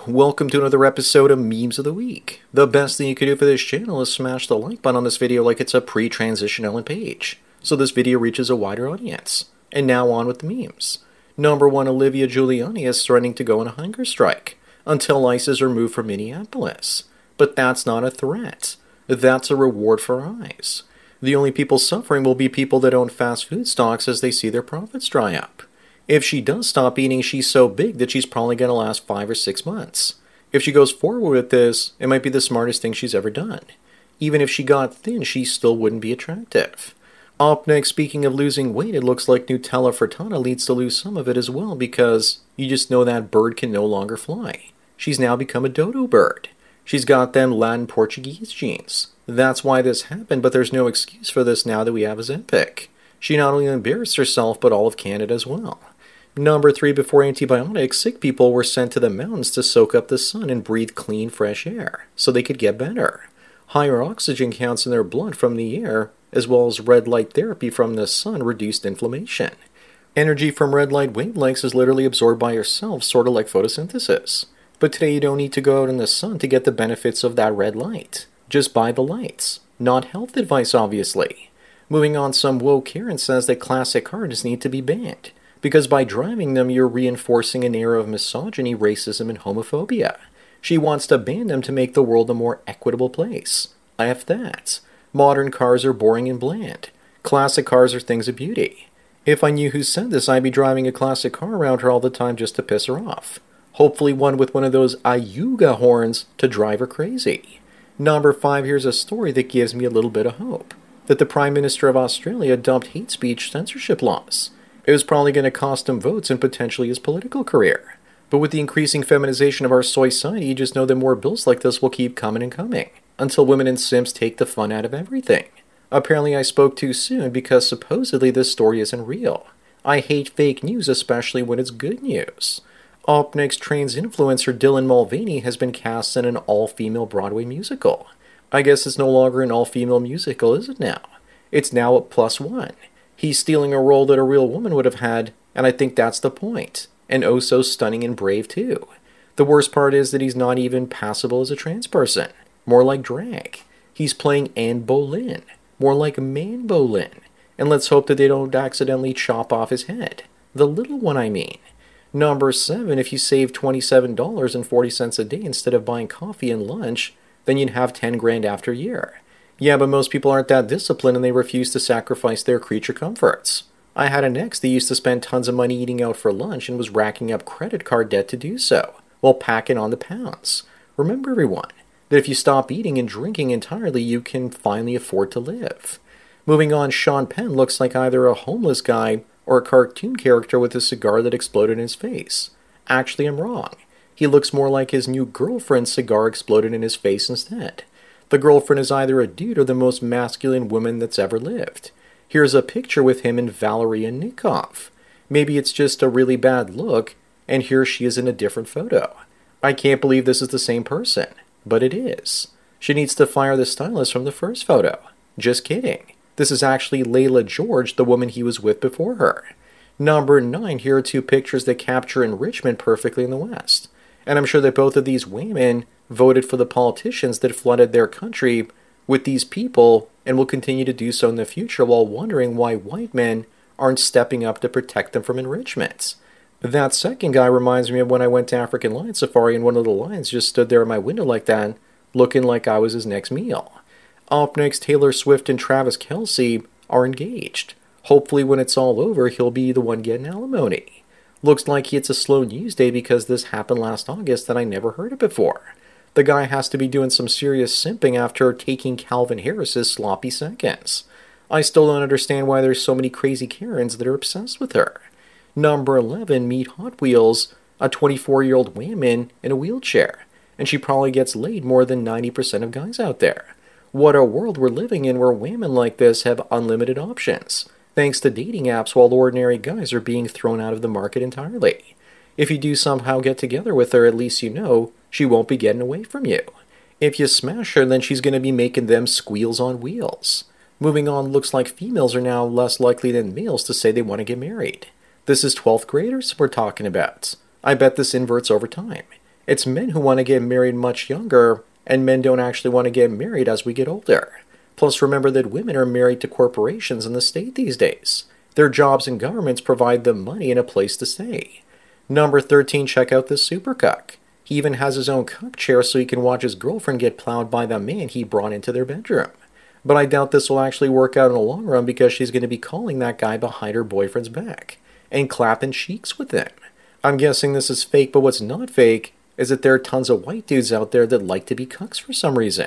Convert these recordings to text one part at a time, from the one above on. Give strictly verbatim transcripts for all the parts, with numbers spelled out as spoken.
welcome to another episode of Memes of the Week. The best thing you can do for this channel is smash the like button on this video like it's a pre-transition Ellen Page, so this video reaches a wider audience. And now on with the memes. Number one, Olivia Giuliani is threatening to go on a hunger strike until ICE is removed from Minneapolis. But that's not a threat. That's a reward for her eyes. The only people suffering will be people that own fast food stocks as they see their profits dry up. If she does stop eating, she's so big that she's probably going to last five or six months. If she goes forward with this, it might be the smartest thing she's ever done. Even if she got thin, she still wouldn't be attractive. Up next, speaking of losing weight, it looks like Nutella Frittata needs to lose some of it as well because you just know that bird can no longer fly. She's now become a dodo bird. She's got them Latin Portuguese genes. That's why this happened, but there's no excuse for this now that we have Ozempic. She not only embarrassed herself, but all of Canada as well. Number three, before antibiotics, sick people were sent to the mountains to soak up the sun and breathe clean, fresh air, so they could get better. Higher oxygen counts in their blood from the air, as well as red light therapy from the sun, reduced inflammation. Energy from red light wavelengths is literally absorbed by yourself, sort of like photosynthesis. But today you don't need to go out in the sun to get the benefits of that red light. Just buy the lights. Not health advice, obviously. Moving on, some woke Karen says that classic cars need to be banned, because by driving them, you're reinforcing an era of misogyny, racism, and homophobia. She wants to ban them to make the world a more equitable place. I have that. Modern cars are boring and bland. Classic cars are things of beauty. If I knew who said this, I'd be driving a classic car around her all the time just to piss her off. Hopefully one with one of those Ayuga horns to drive her crazy. Number five, here's a story that gives me a little bit of hope. That the Prime Minister of Australia dumped hate speech censorship laws. It was probably going to cost him votes and potentially his political career. But with the increasing feminization of our society, you just know that more bills like this will keep coming and coming, until women and simps take the fun out of everything. Apparently I spoke too soon because supposedly this story isn't real. I hate fake news, especially when it's good news. Up next, trans influencer Dylan Mulvaney has been cast in an all-female Broadway musical. I guess it's no longer an all-female musical, is it now? It's now a plus one. He's stealing a role that a real woman would have had, and I think that's the point. And oh so stunning and brave too. The worst part is that he's not even passable as a trans person. More like drag. He's playing Anne Boleyn. More like Man Boleyn. And let's hope that they don't accidentally chop off his head. The little one, I mean. Number seven, if you save twenty-seven dollars and forty cents a day instead of buying coffee and lunch, then you'd have ten grand after a year. Yeah, but most people aren't that disciplined and they refuse to sacrifice their creature comforts. I had an ex that used to spend tons of money eating out for lunch and was racking up credit card debt to do so, while packing on the pounds. Remember, everyone, that if you stop eating and drinking entirely, you can finally afford to live. Moving on, Sean Penn looks like either a homeless guy or a cartoon character with a cigar that exploded in his face. Actually, I'm wrong. He looks more like his new girlfriend's cigar exploded in his face instead. The girlfriend is either a dude or the most masculine woman that's ever lived. Here's a picture with him and Valeria Nikov. Maybe it's just a really bad look, and here she is in a different photo. I can't believe this is the same person, but it is. She needs to fire the stylist from the first photo. Just kidding. This is actually Layla George, the woman he was with before her. Number nine, here are two pictures that capture enrichment perfectly in the West. And I'm sure that both of these women voted for the politicians that flooded their country with these people and will continue to do so in the future while wondering why white men aren't stepping up to protect them from enrichment. That second guy reminds me of when I went to African Lion Safari and one of the lions just stood there at my window like that, looking like I was his next meal. Up next, Taylor Swift and Travis Kelce are engaged. Hopefully when it's all over, he'll be the one getting alimony. Looks like it's a slow news day because this happened last August and I never heard it before. The guy has to be doing some serious simping after taking Calvin Harris's sloppy seconds. I still don't understand why there's so many crazy Karens that are obsessed with her. Number eleven, meet Hot Wheels, a twenty-four-year-old woman in a wheelchair, and she probably gets laid more than ninety percent of guys out there. What a world we're living in where women like this have unlimited options, thanks to dating apps while ordinary guys are being thrown out of the market entirely. If you do somehow get together with her, at least you know she won't be getting away from you. If you smash her, then she's going to be making them squeals on wheels. Moving on, looks like females are now less likely than males to say they want to get married. This is twelfth graders we're talking about. I bet this inverts over time. It's men who want to get married much younger, and men don't actually want to get married as we get older. Plus, remember that women are married to corporations in the state these days. Their jobs and governments provide them money and a place to stay. Number thirteen, check out this super cuck. He even has his own cuck chair so he can watch his girlfriend get plowed by the man he brought into their bedroom. But I doubt this will actually work out in the long run because she's going to be calling that guy behind her boyfriend's back and clapping cheeks with him. I'm guessing this is fake, but what's not fake is that there are tons of white dudes out there that like to be cucks for some reason.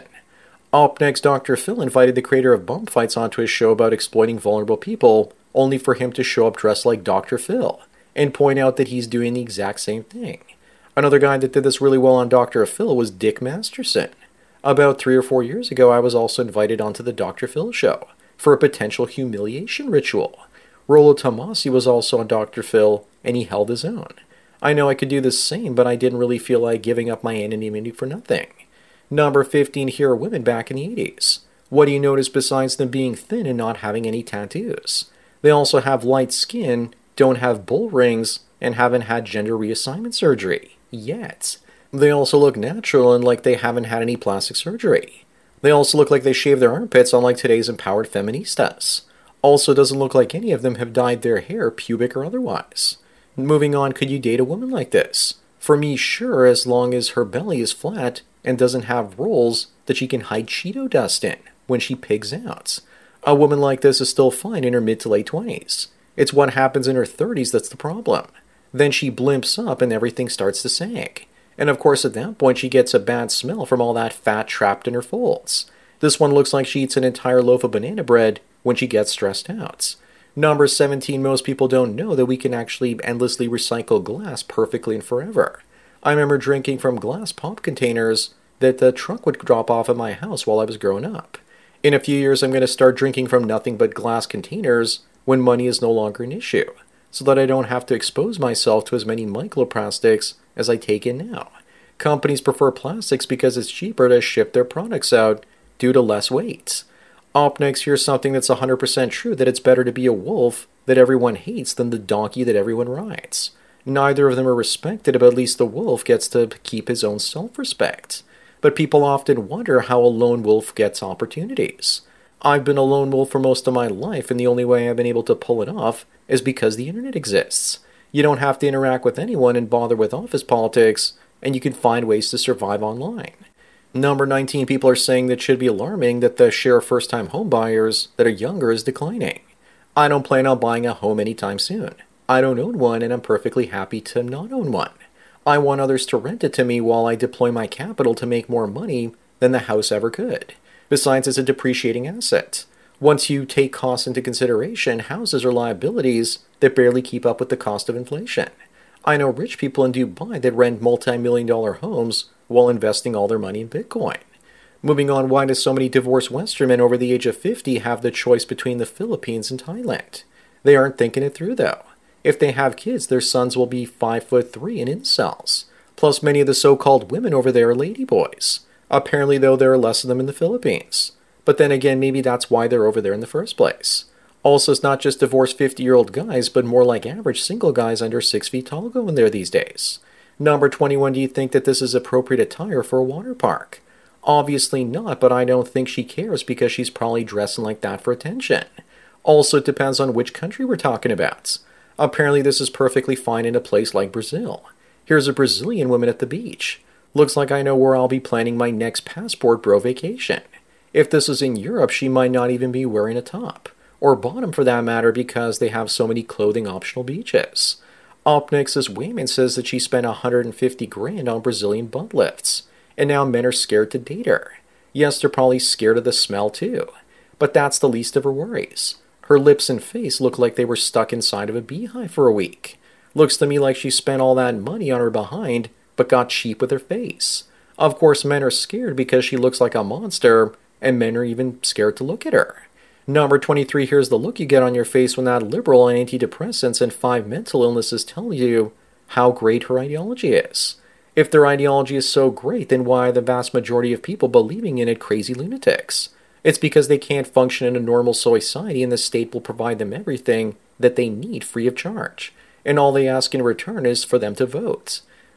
Up next, Doctor Phil invited the creator of Bum Fights onto his show about exploiting vulnerable people, only for him to show up dressed like Doctor Phil and point out that he's doing the exact same thing. Another guy that did this really well on Doctor Phil was Dick Masterson. About three or four years ago, I was also invited onto the Doctor Phil show for a potential humiliation ritual. Rollo Tomassi was also on Doctor Phil, and he held his own. I know I could do the same, but I didn't really feel like giving up my anonymity for nothing. Number fifteen, here are women back in the eighties. What do you notice besides them being thin and not having any tattoos? They also have light skin, don't have bull rings, and haven't had gender reassignment surgery. Yet. They also look natural and like they haven't had any plastic surgery. They also look like they shave their armpits, unlike today's empowered feministas. Also doesn't look like any of them have dyed their hair, pubic or otherwise. Moving on, could you date a woman like this? For me, sure, as long as her belly is flat and doesn't have rolls that she can hide Cheeto dust in when she pigs out. A woman like this is still fine in her mid to late twenties. It's what happens in her thirties that's the problem. Then she blimps up and everything starts to sag. And of course at that point she gets a bad smell from all that fat trapped in her folds. This one looks like she eats an entire loaf of banana bread when she gets stressed out. Number seventeen, most people don't know that we can actually endlessly recycle glass perfectly and forever. I remember drinking from glass pop containers that the truck would drop off at my house while I was growing up. In a few years I'm going to start drinking from nothing but glass containers when money is no longer an issue, so that I don't have to expose myself to as many microplastics as I take in now. Companies prefer plastics because it's cheaper to ship their products out due to less weight. Up next, here's something that's one hundred percent true, that it's better to be a wolf that everyone hates than the donkey that everyone rides. Neither of them are respected, but at least the wolf gets to keep his own self-respect. But people often wonder how a lone wolf gets opportunities. I've been a lone wolf for most of my life, and the only way I've been able to pull it off is because the internet exists. You don't have to interact with anyone and bother with office politics, and you can find ways to survive online. Number nineteen, people are saying that it should be alarming that the share of first-time home buyers that are younger is declining. I don't plan on buying a home anytime soon. I don't own one, and I'm perfectly happy to not own one. I want others to rent it to me while I deploy my capital to make more money than the house ever could. Besides, it's a depreciating asset. Once you take costs into consideration, houses are liabilities that barely keep up with the cost of inflation. I know rich people in Dubai that rent multi-million dollar homes while investing all their money in Bitcoin. Moving on, why do so many divorced Western men over the age of fifty have the choice between the Philippines and Thailand? They aren't thinking it through, though. If they have kids, their sons will be five foot three and incels. Plus, many of the so-called women over there are ladyboys. Apparently, though, there are less of them in the Philippines. But then again, maybe that's why they're over there in the first place. Also, it's not just divorced fifty-year-old guys, but more like average single guys under six feet tall going there these days. Number twenty-one, do you think that this is appropriate attire for a water park? Obviously not, but I don't think she cares because she's probably dressing like that for attention. Also, it depends on which country we're talking about. Apparently, this is perfectly fine in a place like Brazil. Here's a Brazilian woman at the beach. Looks like I know where I'll be planning my next passport bro vacation. If this is in Europe, she might not even be wearing a top, or bottom for that matter, because they have so many clothing optional beaches. Up next, this Wayman says that she spent one hundred fifty grand on Brazilian butt lifts, and now men are scared to date her. Yes, they're probably scared of the smell too, but that's the least of her worries. Her lips and face look like they were stuck inside of a beehive for a week. Looks to me like she spent all that money on her behind, but got cheap with her face. Of course, men are scared because she looks like a monster, and men are even scared to look at her. Number twenty-three, here's the look you get on your face when that liberal and antidepressants and five mental illnesses tell you how great her ideology is. If their ideology is so great, then why are the vast majority of people believing in it crazy lunatics? It's because they can't function in a normal society, and the state will provide them everything that they need free of charge. And all they ask in return is for them to vote.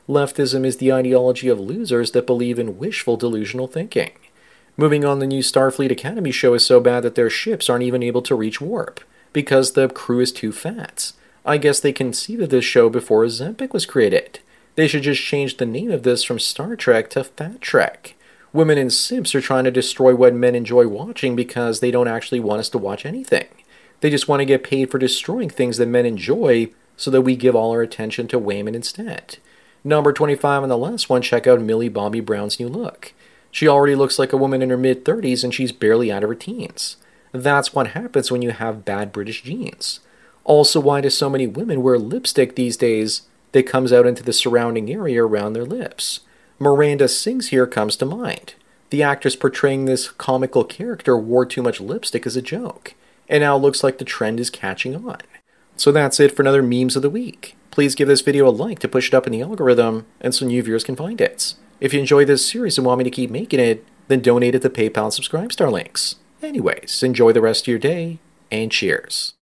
Leftism is the ideology of losers that believe in wishful delusional thinking. Moving on, the new Starfleet Academy show is so bad that their ships aren't even able to reach warp, because the crew is too fat. I guess they conceived of this show before Ozempic was created. They should just change the name of this from Star Trek to Fat Trek. Women and simps are trying to destroy what men enjoy watching because they don't actually want us to watch anything. They just want to get paid for destroying things that men enjoy so that we give all our attention to women instead. Number twenty-five on the last one, check out Millie Bobby Brown's new look. She already looks like a woman in her mid-thirties and she's barely out of her teens. That's what happens when you have bad British genes. Also, why do so many women wear lipstick these days that comes out into the surrounding area around their lips? Miranda Sings here comes to mind. The actress portraying this comical character wore too much lipstick as a joke, and now it looks like the trend is catching on. So that's it for another Memes of the Week. Please give this video a like to push it up in the algorithm, and so new viewers can find it. If you enjoy this series and want me to keep making it, then donate at the PayPal and Subscribe Star links. Anyways, enjoy the rest of your day, and cheers.